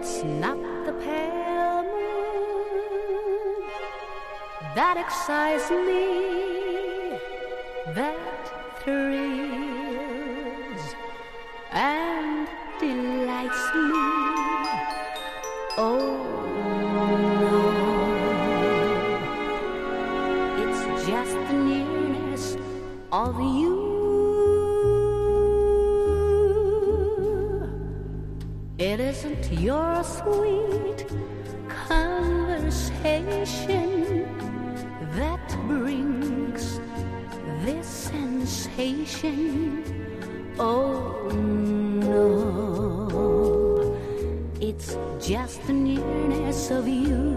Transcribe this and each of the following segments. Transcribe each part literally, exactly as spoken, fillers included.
It's not the pale moon that excites me, that thrills and delights me. Oh no, it's just the nearness of you. It isn't your sweet conversation that brings this sensation. Oh no, it's just the nearness of you.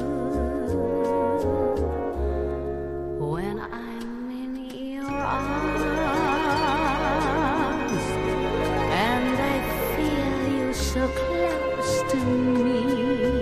When I'm in your arms and I feel you so close to me,